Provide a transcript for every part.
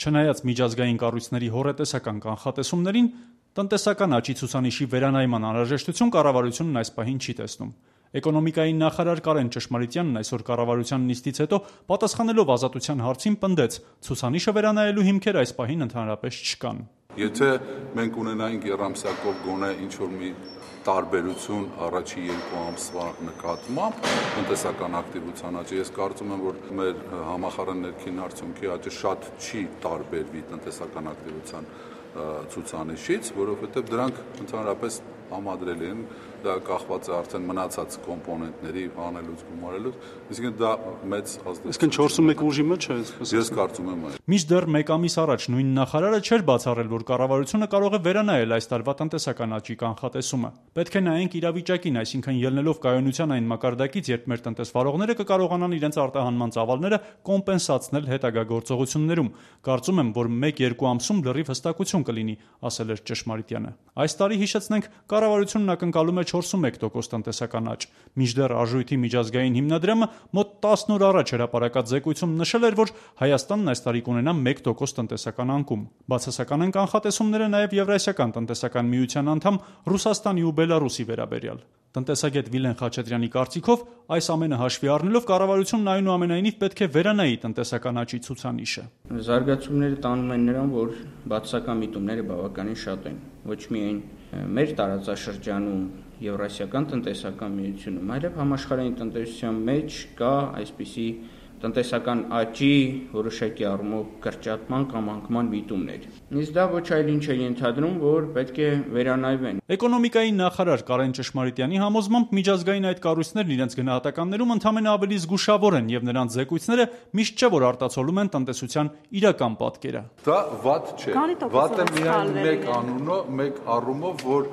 Չնայած միջազգային կառույցների հոռետեսական կանխատեսումներին, տնտեսական աճի ցուցանիշի վերանայման անհրաժեշտություն կառավարությունն այս պահին չի տեսնում։ Էկոնոմիկայի նախարար Կարեն Ճշմարիտյանն այսօր կառավարության նիստից հետո պատասխանելով ազատության հարցին պնդեց, ցուցանիշը վերանայելու հիմքեր այս պահին ընդհանրապես չկան։ Եթե մենք ունենայինք եռամսյակով գոնե ինչ-որ մի տարբերություն առաջի 2 ամսվա նկատմամբ տնտեսական ակտիվության աճի, ես կարծում եմ, որ մեր համախառն ներքին արդյունքի աճը շատ չի տարբերվի տնտեսական ակտիվության ցուցանիշից, որովհետև դրանք ընդհանրապես համադրելի են, դա կախված է արդեն մնացած կոմպոնենտների անելուց գումարելուց, այսինքն դա մեծ ազդեցություն։ Իսկ 4.1 ուժի մեջ է, ես կարծում եմ այո։ Մինչդեռ մեկ ամիս առաջ նույն նախարարը չէր բացառել, որ կառավարությունը կարող է վերանայել այս տարվա տնտեսական աճի կանխատեսումը։ Պետք է նայենք իրավիճակին, այսինքն ելնելով կայունության այն մակարդակից, երբ մեր տնտեսվարողները կկարողանան իրենց արտահանման ծավալները կոմպենսացնել հետագա գործողություններում։ Կարծում եմ, որ 1-2 ամսում լրիվ հստակություն կլինի, ասել էր Ճշմարիտյանը։ Այս տարի հիշեցնենք, կառավարությունն ակնկալում է 4.1% տնտեսական աճ։ Մինչդեռ Արժույթի միջազգային հիմնադրամը մոտ 10 օր առաջ հրապարակած զեկույցում նշել էր, որ Հայաստանն այս տարի կունենա 1% տնտեսական անկում։ Բացասական են կանխատեսումները նաև Եվրասիական տնտեսական միության անդամ Ռուսաստանի ու Բելարուսի վերաբերյալ։ Տնտեսագետ Վիլեն Խաչատրյանի կարծիքով, այս ամենը հաշվի առնելով կառավարությունն այնուամենայնիվ պետք է վերանայի տնտեսական աճի ցուցանիշը։ Զարգացումները տանում են նրան, որ բացասական միտումները բավականին շատ են, ոչ միայն մեր տարածաշրջանում, Եվրասիական տնտեսական միությունում, այլև համաշխարհային տնտեսության մեջ կա այսպիսի տնտեսական աճի որոշակի առումով կրճատման կամ անկման միտումներ։ Իսկ դա ոչ այլ ինչ է ենթադրում, որ պետք է վերանայվեն։ Էկոնոմիկայի նախարար Կարեն Ճշմարիտյանի համոզմամբ միջազգային այդ կառույցներն իրենց գնահատականներում ընդամենը ավելի զգուշավոր են եւ նրանց զեկույցները միշտ չէ որ արտացոլում են տնտեսության իրական պատկերը։ Դա վատ չէ։ Վատ է միայն մեկ առումով, որ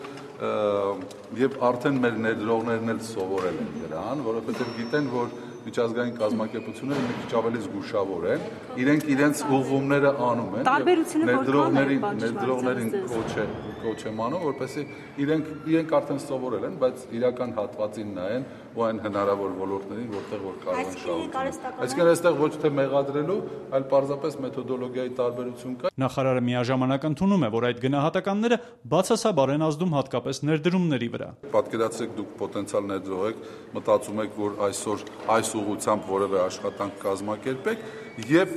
եւ արդեն մեր ներդրողներն էլ սովորել են դրան, որովհետեւ գիտեն, որ միջազգային կազմակերպությունները մի քիչ ավելի զգուշավոր են, իրենք իրենց ուղղումները անում են, ներդրողներին կոչ եմ անում, որպեսզի իրենք արդեն սովորել են, բայց իրական հատվածին նայեն ու այն հնարավոր ոլորտներին, որտեղ որ կարող են շահարկել։ Այսինքն այստեղ ոչ թե մեղադրելու, այլ պարզապես մեթոդոլոգիայի տարբերություն կա։ Նախարարը միաժամանակ ընդունում է, որ այդ գնահատականները բացասաբար են ազդում հատկապես ներդրումների վրա։ Պատկերացրեք, դուք պոտենցիալ ներդրող եք, մտածում եք, որ այսօր այս ուղղությամբ որևէ աշխատանք կազմակերպեք եւ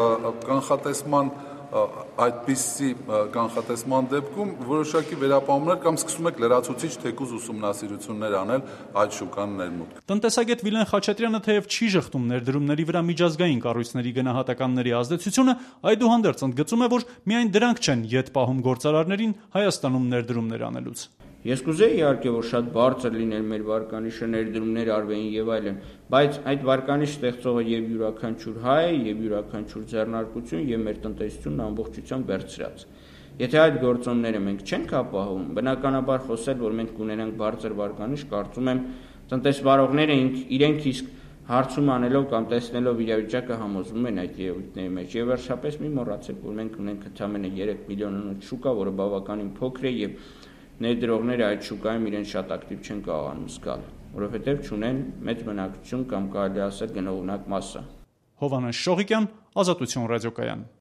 այդպիսի կանխատեսման դեպքում որոշակի վերապահումներ կամ սկսում եք լրացուցիչ թեկուզ ուսումնասիրություններ անել այդ շուկան ներմուտք։ Տնտեսագետ Վիլեն Խաչատրյանը թեև չի շղթում ներդրումների վրա միջազգային կառույցների գնահատականների ազդեցությունը, այդուհանդերձ ընդգծում է, որ միայն դրանք չեն ետ պահում գործարարներին Հայաստանում ներդրումներ անելուց։ Ես կուզեի իհարկե, որ շատ բարձր լիներ մեր վարկանիշը, ներդրումներ արվեին եւ այլն, բայց այդ վարկանիշ ստեղծողը եւ յուրաքանչյուր հայ, եւ յուրաքանչյուր ձեռնարկություն եւ մեր տնտեսությունն ամբողջությամբ վերցրած։ Եթե այդ գործոնները մենք չենք ապահովում, բնականաբար խոսել, որ մենք կունենանք բարձր վարկանիշ, կարծում եմ տնտեսվարողները իրենք իսկ հարցում անելով կամ տեսնելով իրավիճակը համոզվում են այդ երևույթների մեջ։ Եվ վերջապես մի մոռացեք, որ մենք ունենք ընդամենը 3 միլիոնանոց շուկա, որը բավականին փոքր է եւ ներդրողները այդ շուկայում իրեն շատ ակտիվ չեն կարողանում զգալ, որովհետև չունեն մեծ բնակչություն կամ կարելի ասել գնողունակ մասսա։ Հովհաննես Շողիկյան, Ազատություն ռադիոկայան։